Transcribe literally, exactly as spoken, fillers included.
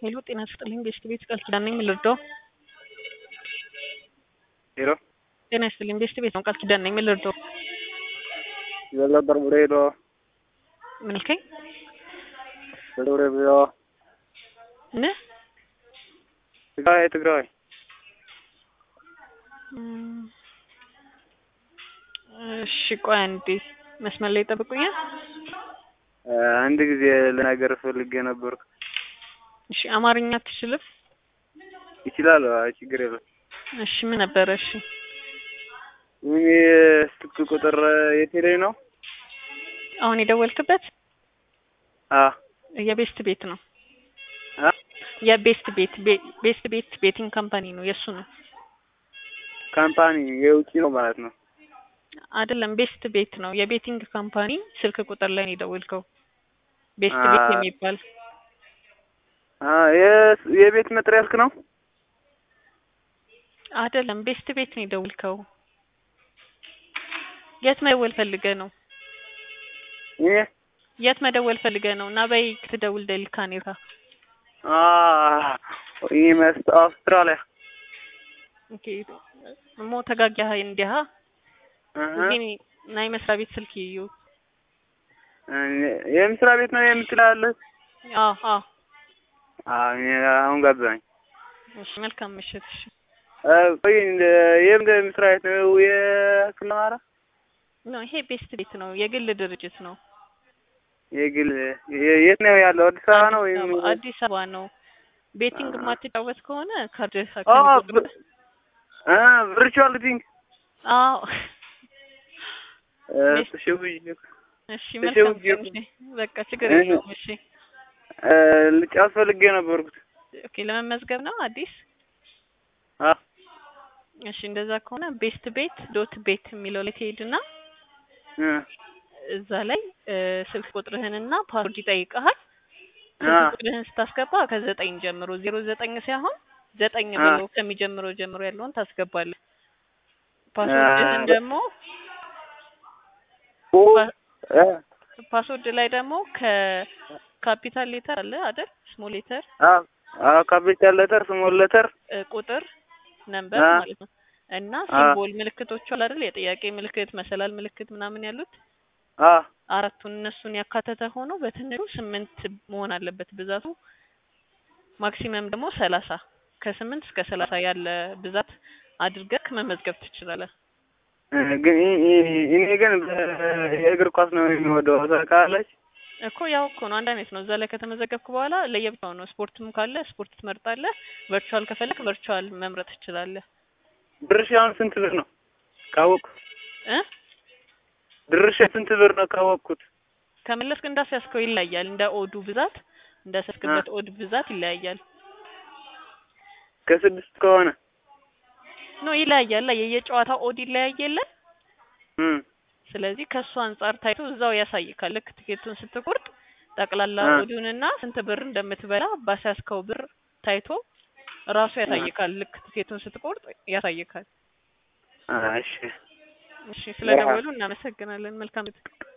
ሄሎ ጤና ይስጥልኝ ቤስት ቤት ቃል ኪዳን ነኝ የምልርዳው። ሄሎ ጤና ይስጥልኝ ቤስት ቤት ነው ቃል ኪዳን ነኝ የምልርዳው። ዘላ በርብሬዶ ምን ልከኝ በርብሬዶ ነ ትግራይ ትግራይ እሺ ቆይ አንዴ መስመር ላይ ጠብቁኛል። አንድ ጊዜ ለነገር ፈልጌ ነበር። እሺ አማርኛ ትችልፍ? ይችላል። አይ ችግር የለም። እሺ ምን ነበር? እሺ ምን ስልክ ቁጥር የቴሌ ነው? አሁን የደወልክበት? አ የቤስት ቤት ነው። አ የቤስት ቤት ቤስት ቤት ቤቲንግ ካምፓኒ ነው የሱ ነው። ካምፓኒ የውጪ ነው ማለት ነው? አይደለም ቤስት ቤት ነው የቤቲንግ ካምፓኒ ስልክ ቁጥር ላይ ነው የደወልከው። ቤስት ቤት የሚባል አ የቤት መጥሪያ ስልክ ነው? አይደለም ቤስት ቤት ነው የደወልከው። የት መደወል ፈልገህ ነው? እ የት መደወል ፈልገህ ነው? እና በይ ክትደውል ደልካኔታ አ ይመስት አውስትራሊያ ኦኬ ሞ ተጋጋህ እንዲያ አሃ ግን ናይ መስሪያ ቤት ስልክ ይዩ የመስሪያ ቤት ነው የምትላለህ? አዎ አዎ አሁን ገባኝ። እሺ መልካም ምሽት። እሺ ቆይ የምን መስሪያ ቤት ነው? የክልማራ ነው ይሄ ቤስት ቤት ነው የግል ድርጅት ነው። የግል የት ነው ያለው? አዲስ አበባ ነው ወይም አዲስ አበባ ነው። ቤቲንግ ማትጫወት ከሆነ ካርድ አዎ አ ቨርቹዋል ቤቲንግ አዎ እሺ እሺ መልካም እሺ በቃ ችግር የለውም። እሺ ልጫወት ፈልጌ ነበርኩት። ኦኬ ለመመዝገብ ነው አዲስ? አ እሺ እንደዛ ከሆነ ቤስት ቤት ዶት ቤት የሚለው ላይ ትሄድና እዛ ላይ ስልክ ቁጥርህንና ፓስወርድ ይጠይቃል። ስልክ ቁጥርህን ስታስገባ ከዘጠኝ ጀምሮ ዜሮ ዘጠኝ ሳይሆን ዘጠኝ ብሎ ከሚጀምረው ጀምሮ ያለውን ታስገባለህ። ፓስወርድህን ደግሞ ፓስወርድ ላይ ደግሞ ከካፒታል ሌተር አለ አይደል? ስሞል ሌተር አዎ አዎ ካፒታል ሌተር ስሞል ሌተር ቁጥር ነምበር ማለት ነው። እና ሲምቦል ምልክቶቹ አለ አይደል? የጥያቄ ምልክት መሰላል ምልክት ምናምን ያሉት አ አራቱን እነሱን ያካተተ ሆኖ በትንሹ ስምንት መሆን አለበት ብዛቱ። ማክሲመም ደግሞ ሰላሳ ከስምንት እስከ ሰላሳ ያለ ብዛት አድርገህ መመዝገብ ትችላለህ። ግን እኔ ግን የእግር ኳስ ነው የሚወደው ታውቃለች እኮ ያው እኮ ነው አንድ አይነት ነው። እዛ ላይ ከተመዘገብክ በኋላ ለየብቻው ነው። ስፖርትም ካለ ስፖርት ትመርጣለህ። ቨርቹዋል ከፈለክ ቨርቹዋል መምረጥ ትችላለህ። ድርሻውን ስንት ብር ነው ካወቅኩ? እ ድርሻ ስንት ብር ነው ካወቅኩት? ከመለስክ እንዳስያዝከው ይለያያል። እንደ ኦዱ ብዛት እንዳስያዝክበት ኦድ ብዛት ይለያያል። ከስድስት ከሆነ ነው ይለያያል። የየጨዋታው ኦድ ይለያያል። እም ስለዚህ ከሱ አንፃር ታይቶ እዛው ያሳይካል። ልክ ትኬቱን ስትቆርጥ ጠቅላላ ኦዱንና ስንት ብር እንደምትበላ ባስያዝከው ብር ታይቶ ራሱ ያሳይካል። ልክ ትኬቱን ስትቆርጥ ያሳይካል። እሺ እሺ ስለደወሉ እናመሰግናለን። መልካም